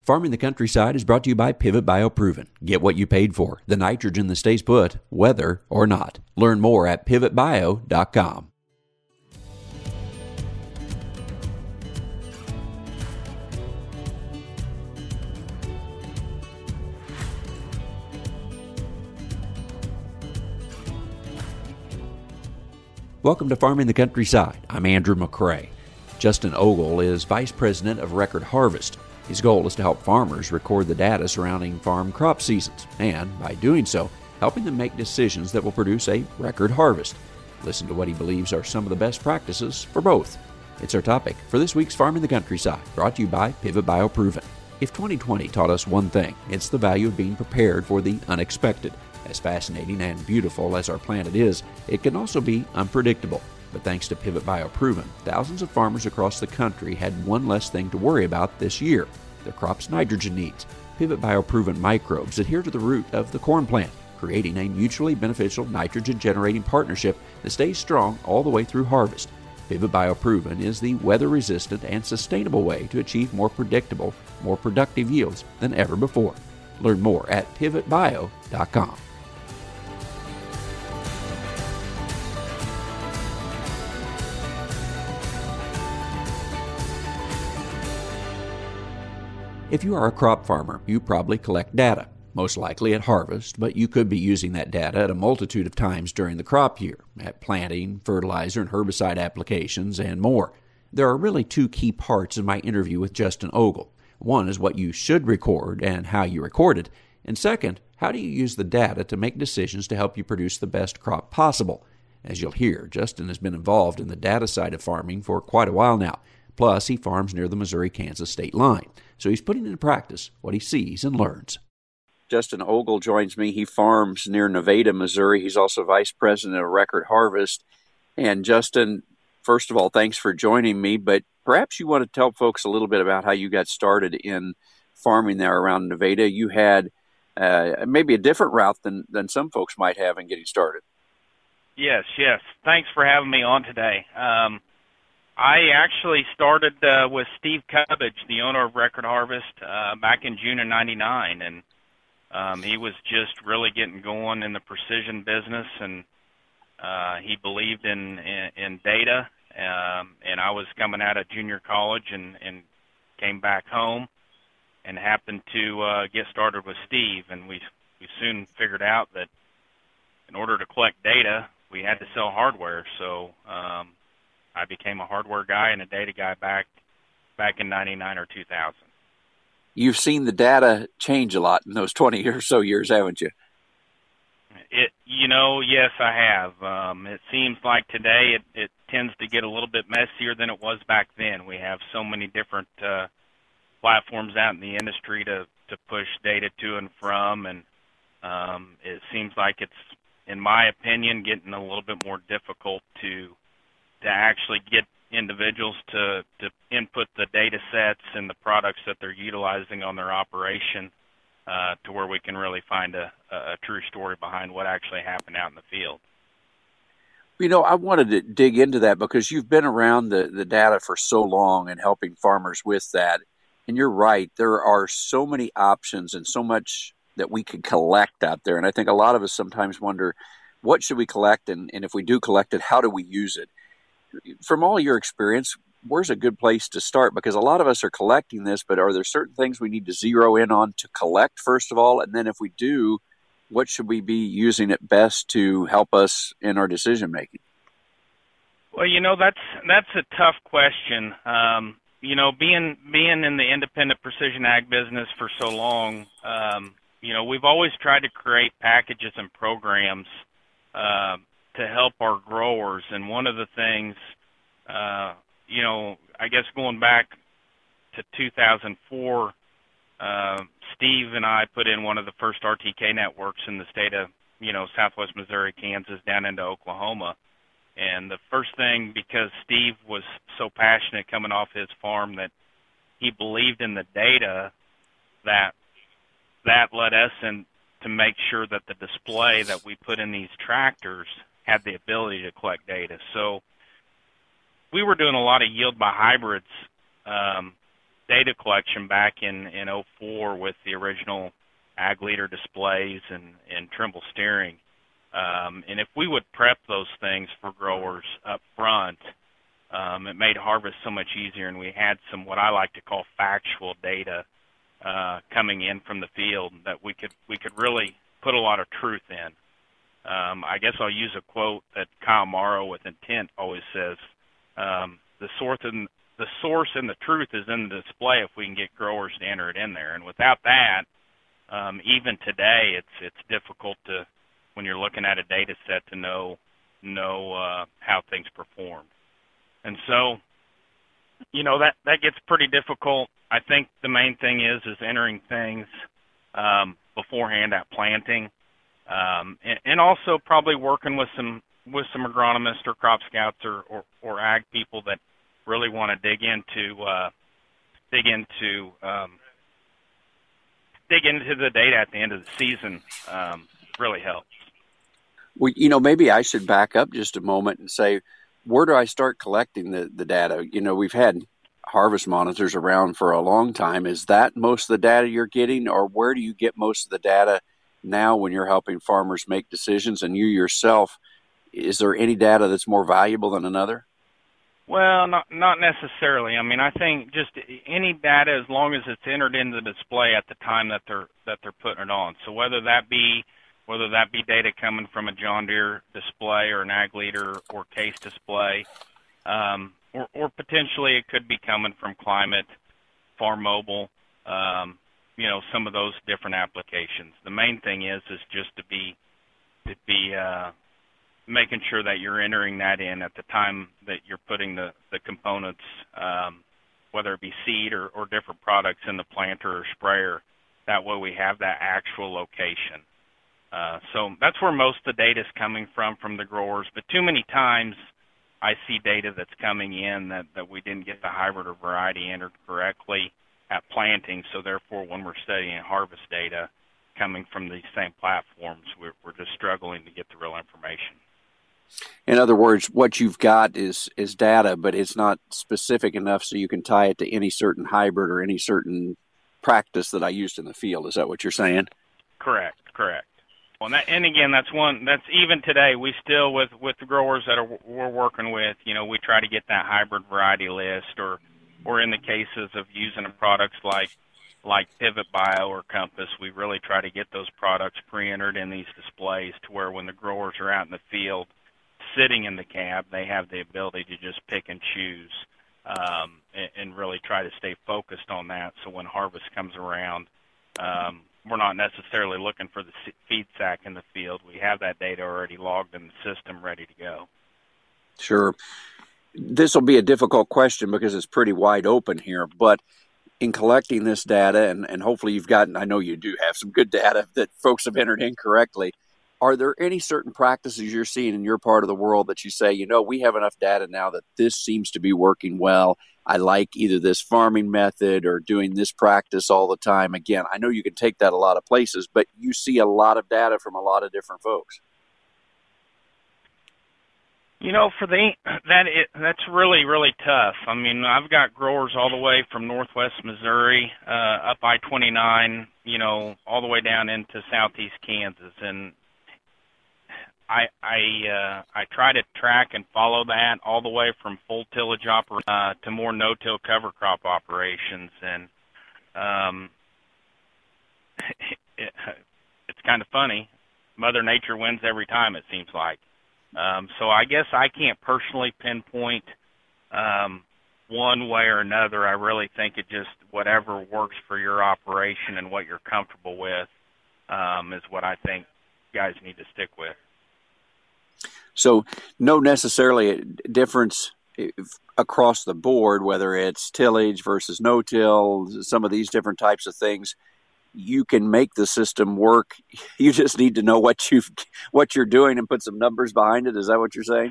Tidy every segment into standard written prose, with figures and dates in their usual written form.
Farming the Countryside is brought to you by Pivot BioProven. Get what you paid for, the nitrogen that stays put, whether or not. Learn more at pivotbio.com. Welcome to Farming the Countryside. I'm Andrew McCrae. Justin Ogle is Vice President of Record Harvest. His goal is to help farmers record the data surrounding farm crop seasons, and by doing so, helping them make decisions that will produce a record harvest. Listen to what he believes are some of the best practices for both. It's our topic for this week's Farming the Countryside, brought to you by Pivot BioProven. If 2020 taught us one thing, it's the value of being prepared for the unexpected. As fascinating and beautiful as our planet is, it can also be unpredictable. But thanks to Pivot BioProven, thousands of farmers across the country had one less thing to worry about this year: their crop's nitrogen needs. Pivot BioProven microbes adhere to the root of the corn plant, creating a mutually beneficial nitrogen-generating partnership that stays strong all the way through harvest. Pivot BioProven is the weather-resistant and sustainable way to achieve more predictable, more productive yields than ever before. Learn more at pivotbio.com. If you are a crop farmer, you probably collect data, most likely at harvest, but you could be using that data at a multitude of times during the crop year, at planting, fertilizer and herbicide applications, and more. There are really two key parts in my interview with Justin Ogle. One is what you should record and how you record it, and second, how do you use the data to make decisions to help you produce the best crop possible? As you'll hear, Justin has been involved in the data side of farming for quite a while now. Plus, he farms near the Missouri-Kansas state line, so he's putting into practice what he sees and learns. Justin Ogle joins me. He farms near Nevada, Missouri. He's also Vice President of Record Harvest. And Justin, first of all, thanks for joining me, but perhaps you want to tell folks a little bit about how you got started in farming there around Nevada. You had maybe a different route than some folks might have in getting started. Yes. Thanks for having me on today. I actually started with Steve Cubbage, the owner of Record Harvest, back in June of '99, and he was just really getting going in the precision business, and he believed in data, and I was coming out of junior college and came back home and happened to get started with Steve, and we soon figured out that in order to collect data, we had to sell hardware, so I became a hardware guy and a data guy back in 99 or 2000. You've seen the data change a lot in those 20 or so years, haven't you? Yes, I have. It seems like today it tends to get a little bit messier than it was back then. We have so many different platforms out in the industry to push data to and from, and it seems like it's, in my opinion, getting a little bit more difficult to actually get individuals to input the data sets and the products that they're utilizing on their operation to where we can really find a true story behind what actually happened out in the field. I wanted to dig into that because you've been around the data for so long and helping farmers with that. And you're right, there are so many options and so much that we could collect out there. And I think a lot of us sometimes wonder, what should we collect? And if we do collect it, how do we use it? From all your experience, where's a good place to start? Because a lot of us are collecting this, but are there certain things we need to zero in on to collect, first of all? And then if we do, what should we be using it best to help us in our decision making? Well, that's a tough question. Being in the independent precision ag business for so long, we've always tried to create packages and programs to help our growers. And one of the things, I guess going back to 2004, Steve and I put in one of the first RTK networks in the state of, Southwest Missouri, Kansas, down into Oklahoma. And the first thing, because Steve was so passionate coming off his farm that he believed in the data, that led us to make sure that the display that we put in these tractors had the ability to collect data. So we were doing a lot of yield by hybrids data collection back in '04 with the original Ag Leader displays and Trimble steering. And if we would prep those things for growers up front, it made harvest so much easier, and we had some what I like to call factual data coming in from the field that we could really put a lot of truth in. I guess I'll use a quote that Kyle Morrow with Intent always says, the source and the truth is in the display if we can get growers to enter it in there. And without that, even today, it's difficult to, when you're looking at a data set, to know how things perform. And so, that gets pretty difficult. I think the main thing is entering things beforehand at planting, and also probably working with some agronomists or crop scouts or ag people that really want to dig into the data at the end of the season. Really helps. Well, maybe I should back up just a moment and say, where do I start collecting the data? We've had harvest monitors around for a long time. Is that most of the data you're getting, or where do you get most of the data now when you're helping farmers make decisions? And you yourself, is there any data that's more valuable than another? Well, not necessarily. I mean, I think just any data, as long as it's entered into the display at the time that they're putting it on. So whether that be data coming from a John Deere display or an Ag Leader or Case display, or potentially it could be coming from Climate, Farm Mobile, some of those different applications. The main thing is just to be making sure that you're entering that in at the time that you're putting the components, whether it be seed or different products in the planter or sprayer. That way we have that actual location. So that's where most of the data is coming from the growers. But too many times I see data that's coming in that we didn't get the hybrid or variety entered correctly at planting. So therefore, when we're studying harvest data coming from these same platforms, we're just struggling to get the real information. In other words, what you've got is data, but it's not specific enough so you can tie it to any certain hybrid or any certain practice that I used in the field. Is that what you're saying? Correct. Well, and again, that's even today, we still, with the growers that we're working with, we try to get that hybrid variety list, or in the cases of using products like Pivot Bio or Compass, we really try to get those products pre-entered in these displays to where when the growers are out in the field sitting in the cab, they have the ability to just pick and choose and really try to stay focused on that. So when harvest comes around, we're not necessarily looking for the feed sack in the field. We have that data already logged in the system ready to go. Sure. This will be a difficult question because it's pretty wide open here, but in collecting this data, and hopefully you've gotten, I know you do have some good data that folks have entered in correctly, are there any certain practices you're seeing in your part of the world that you say, we have enough data now that this seems to be working well? I like either this farming method or doing this practice all the time. Again, I know you can take that a lot of places, but you see a lot of data from a lot of different folks. That's really, really tough. I mean, I've got growers all the way from northwest Missouri, up I-29, all the way down into southeast Kansas, and I try to track and follow that all the way from full tillage to more no-till cover crop operations, and it's kind of funny. Mother Nature wins every time, it seems like. So I guess I can't personally pinpoint one way or another. I really think it just whatever works for your operation and what you're comfortable with is what I think guys need to stick with. So no necessarily difference across the board, whether it's tillage versus no-till, some of these different types of things. You can make the system work. You just need to know what you're doing and put some numbers behind it. Is that what you're saying?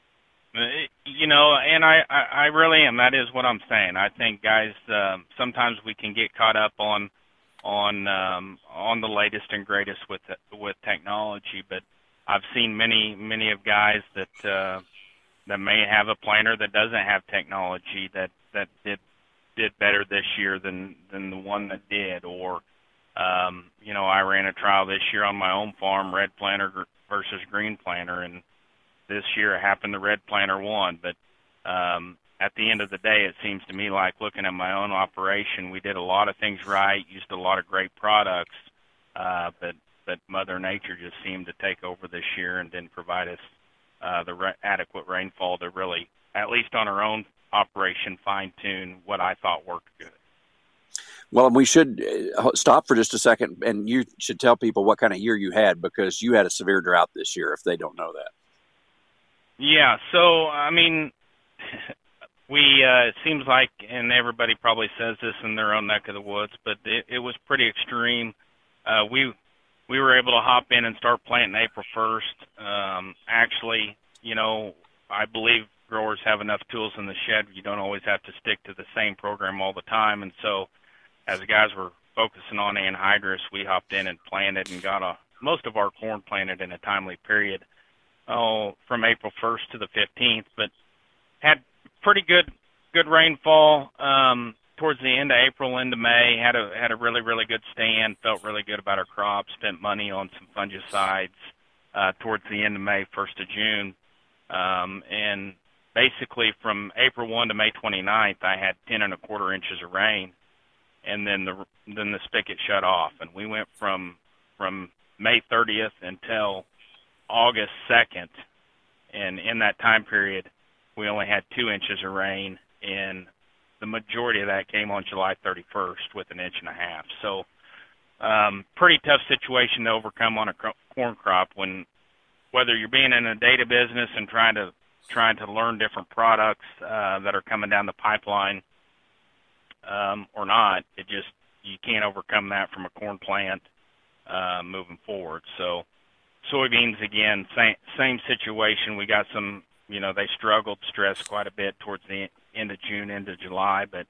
And I really am. That is what I'm saying. I think guys, sometimes we can get caught up on the latest and greatest with technology, but I've seen many of guys that may have a planter that doesn't have technology that did did better this year than the one that did. Or I ran a trial this year on my own farm, red planter versus green planter, and this year it happened the red planter won. But at the end of the day, it seems to me like, looking at my own operation, we did a lot of things right, used a lot of great products, but Mother Nature just seemed to take over this year and didn't provide us adequate rainfall to really, at least on our own operation, fine-tune what I thought worked good. Well, we should stop for just a second, and you should tell people what kind of year you had, because you had a severe drought this year, if they don't know that. Yeah, so, it seems like, and everybody probably says this in their own neck of the woods, but it was pretty extreme. We were able to hop in and start planting April 1st. Actually, I believe growers have enough tools in the shed. You don't always have to stick to the same program all the time. And so as the guys were focusing on anhydrous, we hopped in and planted and got most of our corn planted in a timely period, from April 1st to the 15th, but had pretty good rainfall towards the end of April into May. Had a really, really good stand. Felt really good about our crops. Spent money on some fungicides towards the end of May, 1st of June. And basically from April 1 to May 29th, I had 10.25 inches of rain, and then the spigot shut off, and we went from May 30th until August 2nd, and in that time period, we only had 2 inches of rain, and the majority of that came on July 31st with 1.5 inches. So pretty tough situation to overcome on a corn crop, whether you're being in a data business and trying to learn different products that are coming down the pipeline or not. You can't overcome that from a corn plant moving forward. So soybeans, again, same situation. We got some, they struggled, stressed quite a bit towards the end of June, into July, but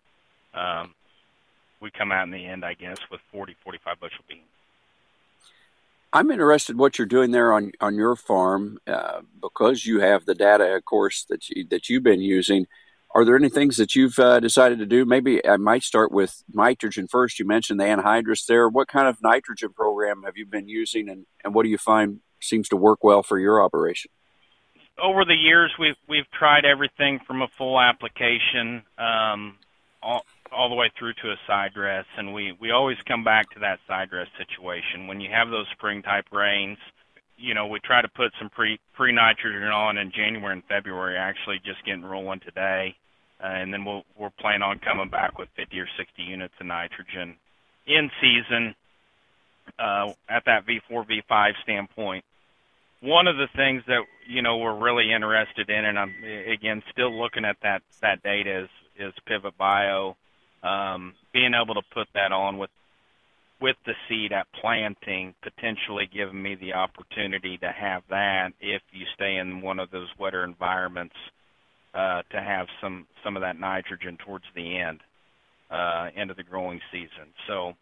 we come out in the end, I guess, with 40, 45 bushel beans. I'm interested what you're doing there on your farm, because you have the data, of course, that you've been using. Are there any things that you've decided to do? Maybe I might start with nitrogen first. You mentioned the anhydrous there. What kind of nitrogen program have you been using, and what do you find seems to work well for your operation? Over the years, we've tried everything from a full application all the way through to a side dress, and we always come back to that side dress situation. When you have those spring type rains, we try to put some pre-nitrogen on in January and February, actually just getting rolling today, and then we're planning on coming back with 50 or 60 units of nitrogen in season at that V4, V5 standpoint. One of the things that, we're really interested in, and I'm, again, still looking at that data, is Pivot Bio. Being able to put that on with the seed at planting, potentially giving me the opportunity to have that if you stay in one of those wetter environments, to have some of that nitrogen towards the end of the growing season. So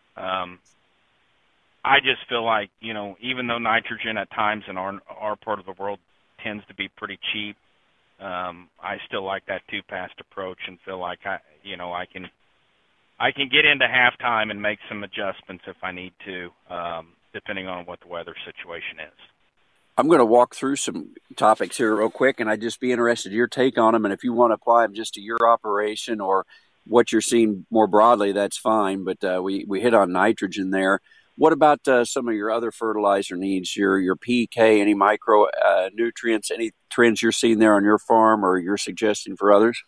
I just feel like, even though nitrogen at times in our part of the world tends to be pretty cheap, I still like that two-pass approach and feel like I can get into halftime and make some adjustments if I need to, depending on what the weather situation is. I'm going to walk through some topics here real quick, and I'd just be interested in your take on them. And if you want to apply them just to your operation or what you're seeing more broadly, that's fine. But we hit on nitrogen there. What about some of your other fertilizer needs, your PK, any micro nutrients, any trends you're seeing there on your farm or you're suggesting for others?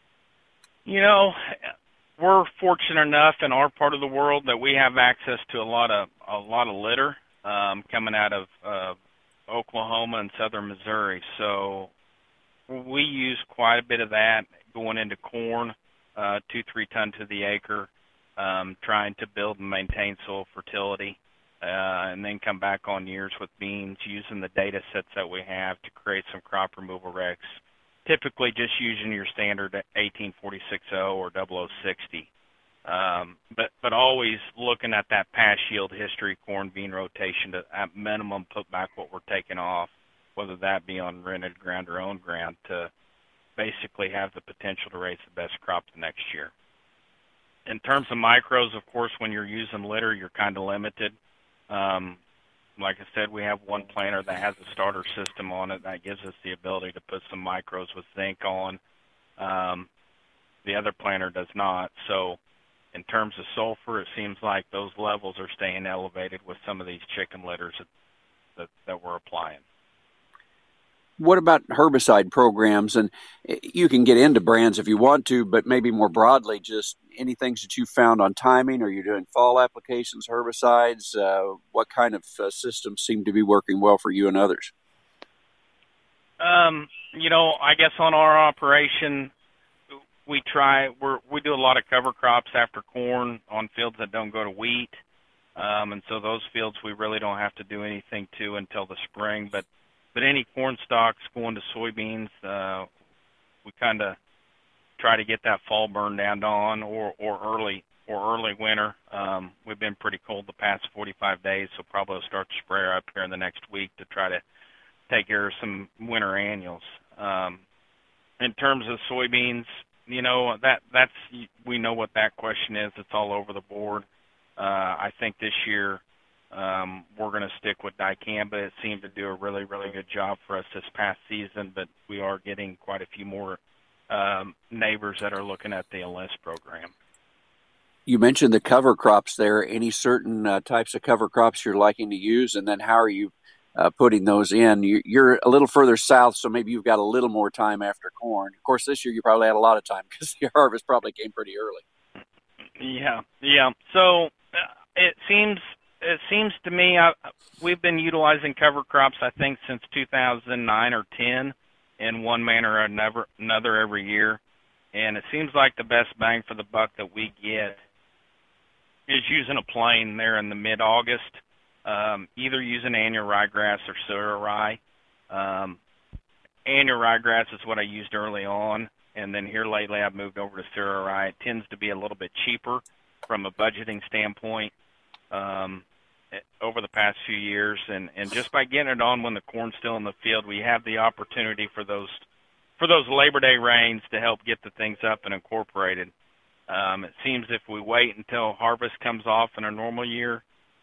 We're fortunate enough in our part of the world that we have access to a lot of litter coming out of Oklahoma and southern Missouri. So we use quite a bit of that going into corn, 2-3 ton to the acre, trying to build and maintain soil fertility, and then come back on years with beans, using the data sets that we have to create some crop removal recs. Typically just using your standard 1846 or 0060. But always looking at that past yield history, corn bean rotation to at minimum put back what we're taking off, whether that be on rented ground or owned ground, to basically have the potential to raise the best crop the next year. In terms of micros, of course, when you're using litter, you're kind of limited. Like I said, we have one planter that has a starter system on it that gives us the ability to put some micros with zinc on. The other planter does not. So in terms of sulfur, it seems like those levels are staying elevated with some of these chicken litters that we're applying. What about herbicide programs? And you can get into brands if you want to, but maybe more broadly, just any things that you found on timing. Are you doing fall applications, herbicides? What kind of systems seem to be working well for you and others? I guess on our operation, we do a lot of cover crops after corn on fields that don't go to wheat. And so those fields we really don't have to do anything to until the spring. But any corn stalks going to soybeans, we kind of try to get that fall burn down on or early winter. We've been pretty cold the past 45 days, so probably we'll start to spray up here in the next week to try to take care of some winter annuals. In terms of soybeans, that's we know what that question is. It's all over the board. I think this year we're going to stick with dicamba. It seemed to do a really, really good job for us this past season, but we are getting quite a few more neighbors that are looking at the Enlist program. You mentioned the cover crops there. Any certain types of cover crops you're liking to use, and then how are you putting those in? You're a little further south, so maybe you've got a little more time after corn. Of course, this year you probably had a lot of time because the harvest probably came pretty early. Yeah. So it seems to me we've been utilizing cover crops, I think, since 2009 or 10 in one manner or another every year. And it seems like the best bang for the buck that we get is using a plane there in the mid-August, either using annual ryegrass or Sura rye. Annual ryegrass is what I used early on, and then here lately I've moved over to Sura rye. It tends to be a little bit cheaper from a budgeting standpoint over the past few years, and just by getting it on when the corn's still in the field, we have the opportunity for those Labor Day rains to help get the things up and incorporated. It seems if we wait until harvest comes off in a normal year,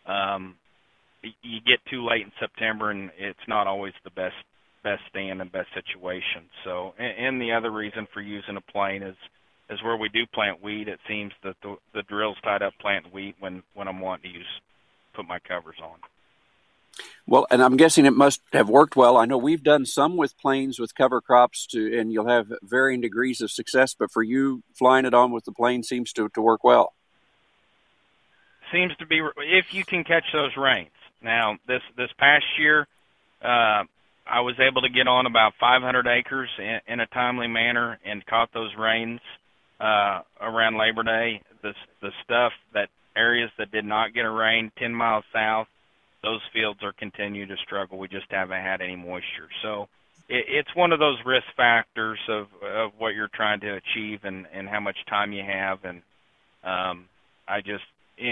you get too late in September, and it's not always the best stand and best situation. So, and the other reason for using a plane is where we do plant wheat. It seems that the drill's tied up planting wheat when I'm wanting to put my covers on. Well, and I'm guessing it must have worked well. I know we've done some with planes with cover crops and you'll have varying degrees of success, but for you, flying it on with the plane seems to work well. Seems to be, if you can catch those rains. Now, this past year, I was able to get on about 500 acres in a timely manner and caught those rains around Labor Day. The stuff, that areas that did not get a rain 10 miles south, those fields are continuing to struggle. We just haven't had any moisture. So it's one of those risk factors of what you're trying to achieve and how much time you have. And I just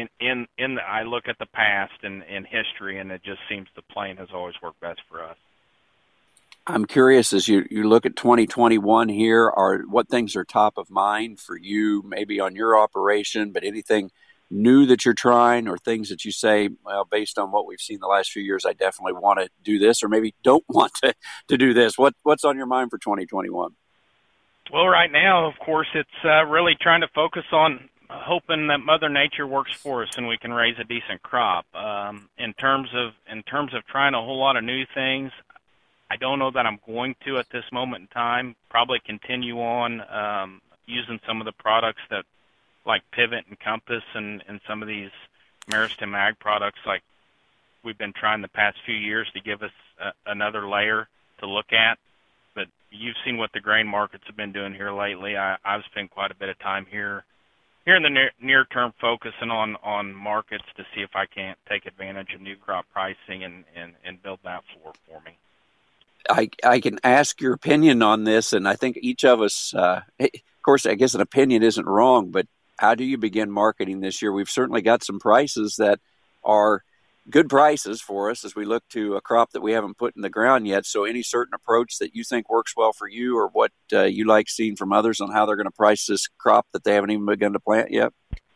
I look at the past and history, and it just seems the plane has always worked best for us. I'm curious, as you look at 2021 here, what things are top of mind for you, maybe on your operation, but anything new that you're trying or things that you say, well, based on what we've seen the last few years, I definitely want to do this, or maybe don't want to do this. What's on your mind for 2021? Well, right now, of course, it's really trying to focus on hoping that Mother Nature works for us and we can raise a decent crop. In terms of trying a whole lot of new things, I don't know that I'm going to at this moment in time. Probably continue on using some of the products that, like Pivot and Compass and some of these Meristem Ag products, like we've been trying the past few years to give us another layer to look at. But you've seen what the grain markets have been doing here lately. I've spent quite a bit of time here in the near term focusing on markets to see if I can't take advantage of new crop pricing and build that floor for me. I can ask your opinion on this, and I think each of us, of course, I guess an opinion isn't wrong, but how do you begin marketing this year? We've certainly got some prices that are good prices for us as we look to a crop that we haven't put in the ground yet. So any certain approach that you think works well for you, or what you like seeing from others on how they're going to price this crop that they haven't even begun to plant yet?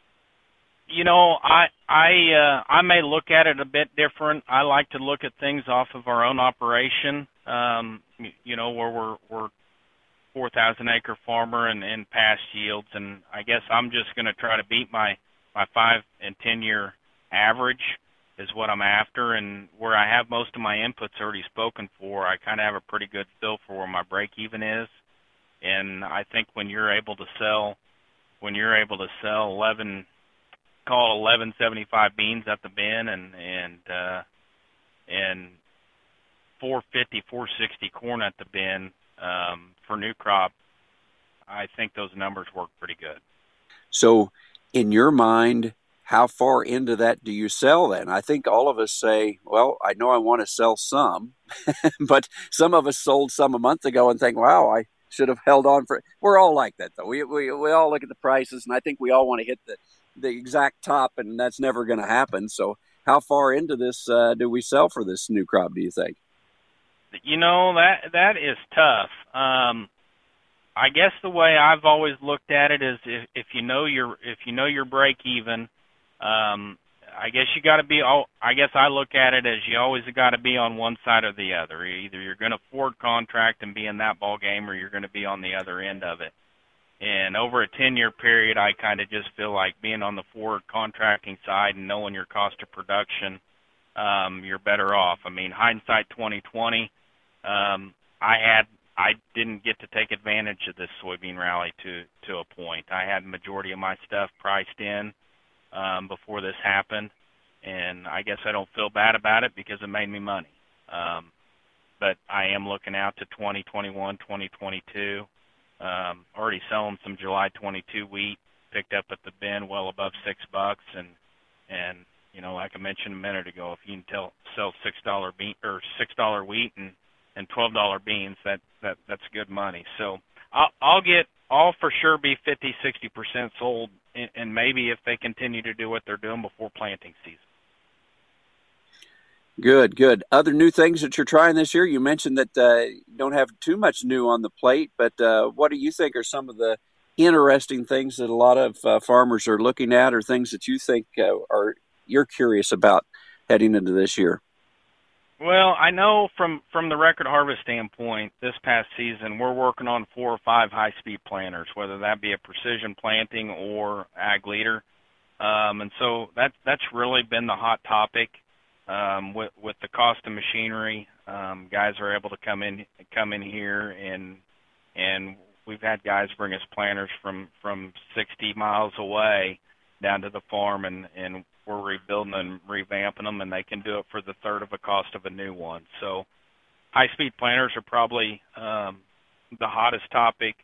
I may look at it a bit different. I like to look at things off of our own operation. Where we're 4,000 acre farmer and past yields, and I guess I'm just going to try to beat my 5 and 10 year average is what I'm after, and where I have most of my inputs already spoken for, I kind of have a pretty good feel for where my break even is. And I think when you're able to sell 1175 beans at the bin and 450, 460 corn at the bin for new crop, I think those numbers work pretty good. So in your mind, how far into that do you sell then? I think all of us say, well, I know I want to sell some, but some of us sold some a month ago and think, wow, I should have held on for it. We're all like that, though. We all look at the prices, and I think we all want to hit the exact top, and that's never going to happen. So how far into this do we sell for this new crop, do you think? That is tough. I guess the way I've always looked at it is if you know your break even, I guess you got to be. I guess I look at it as you always got to be on one side or the other. Either you're going to forward contract and be in that ball game, or you're going to be on the other end of it. And over a 10-year period, I kind of just feel like being on the forward contracting side and knowing your cost of production, you're better off. I mean, hindsight 2020, I didn't get to take advantage of this soybean rally to a point. I had the majority of my stuff priced in before this happened, and I guess I don't feel bad about it because it made me money. But I am looking out to 2021, 2022. Already selling some July 22 wheat, picked up at the bin well above $6, and like I mentioned a minute ago, if you can sell $6 bean or $6 wheat and $12 beans, that's good money. So I'll for sure be 50-60% sold, and maybe if they continue to do what they're doing before planting season. Good. Other new things that you're trying this year? You mentioned that you don't have too much new on the plate, but what do you think are some of the interesting things that a lot of farmers are looking at, or things that you think you're curious about heading into this year? Well, I know from the Record Harvest standpoint, this past season, we're working on 4 or 5 high-speed planters, whether that be a precision planting or ag leader. And so that's really been the hot topic. With the cost of machinery, guys are able to come in here, and we've had guys bring us planters from 60 miles away down to the farm, and we're rebuilding and revamping them, and they can do it for the third of the cost of a new one. So high-speed planters are probably the hottest topic,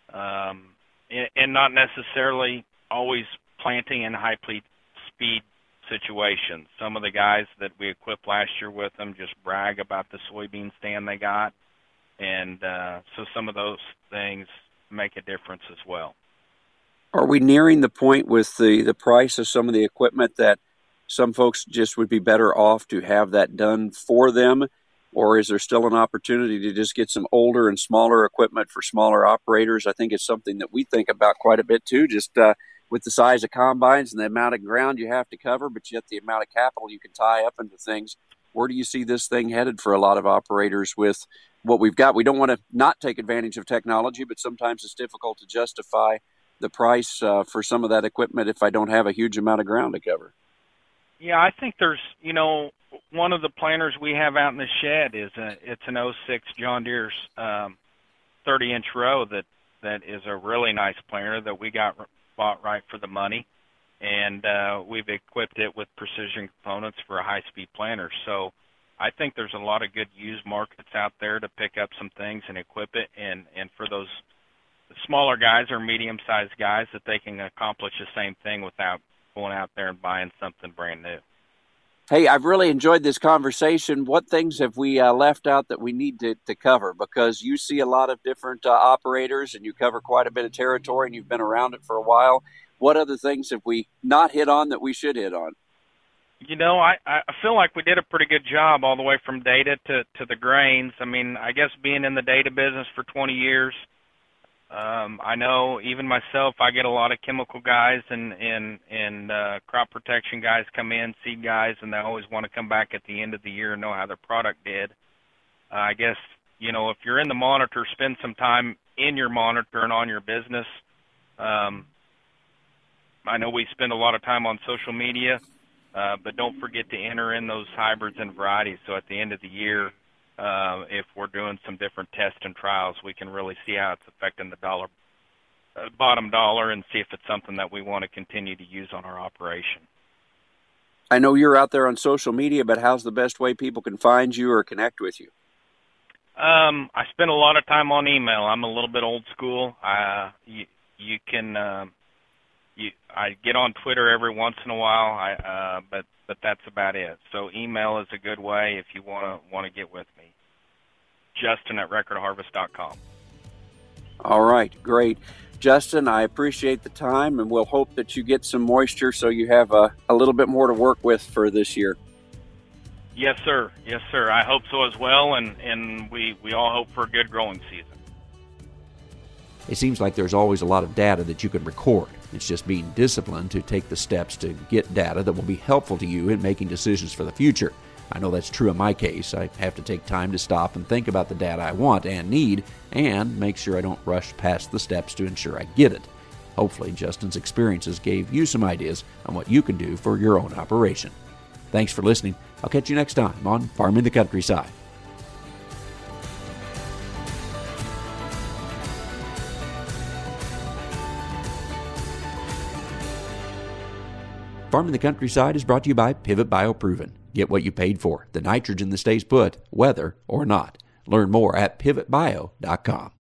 and not necessarily always planting in high-speed situations. Some of the guys that we equipped last year with them just brag about the soybean stand they got, and so some of those things make a difference as well. Are we nearing the point with the price of some of the equipment that some folks just would be better off to have that done for them, or is there still an opportunity to just get some older and smaller equipment for smaller operators? I think it's something that we think about quite a bit too, just with the size of combines and the amount of ground you have to cover, but yet the amount of capital you can tie up into things. Where do you see this thing headed for a lot of operators with what we've got? We don't want to not take advantage of technology, but sometimes it's difficult to justify the price for some of that equipment if I don't have a huge amount of ground to cover. Yeah, I think there's, one of the planters we have out in the shed it's an 06 John Deere's 30-inch row that is a really nice planter that we bought right for the money, and we've equipped it with precision components for a high-speed planter. So I think there's a lot of good used markets out there to pick up some things and equip it, and for those smaller guys or medium-sized guys that they can accomplish the same thing without going out there and buying something brand new. Hey, I've really enjoyed this conversation. What things have we left out that we need to cover? Because you see a lot of different operators, and you cover quite a bit of territory, and you've been around it for a while. What other things have we not hit on that we should hit on? I feel like we did a pretty good job all the way from data to the grains. I mean, I guess being in the data business for 20 years, I know even myself, I get a lot of chemical guys and crop protection guys come in, seed guys, and they always want to come back at the end of the year and know how their product did. I guess, if you're in the monitor, spend some time in your monitor and on your business. I know we spend a lot of time on social media, but don't forget to enter in those hybrids and varieties. So at the end of the year, if we're doing some different tests and trials, we can really see how it's affecting the bottom dollar and see if it's something that we want to continue to use on our operation. I know you're out there on social media, but how's the best way people can find you or connect with you? I spend a lot of time on email. I'm a little bit old school. You can, I get on Twitter every once in a while, but that's about it. So email is a good way if you want to get with me. Justin@recordharvest.com. All right, great. Justin, I appreciate the time, and we'll hope that you get some moisture so you have a little bit more to work with for this year. Yes, sir. Yes, sir. I hope so as well, and we all hope for a good growing season. It seems like there's always a lot of data that you can record. It's just being disciplined to take the steps to get data that will be helpful to you in making decisions for the future. I know that's true in my case. I have to take time to stop and think about the data I want and need and make sure I don't rush past the steps to ensure I get it. Hopefully, Justin's experiences gave you some ideas on what you can do for your own operation. Thanks for listening. I'll catch you next time on Farming the Countryside. Farming the Countryside is brought to you by Pivot BioProven. Get what you paid for, the nitrogen that stays put, whether or not. Learn more at pivotbio.com.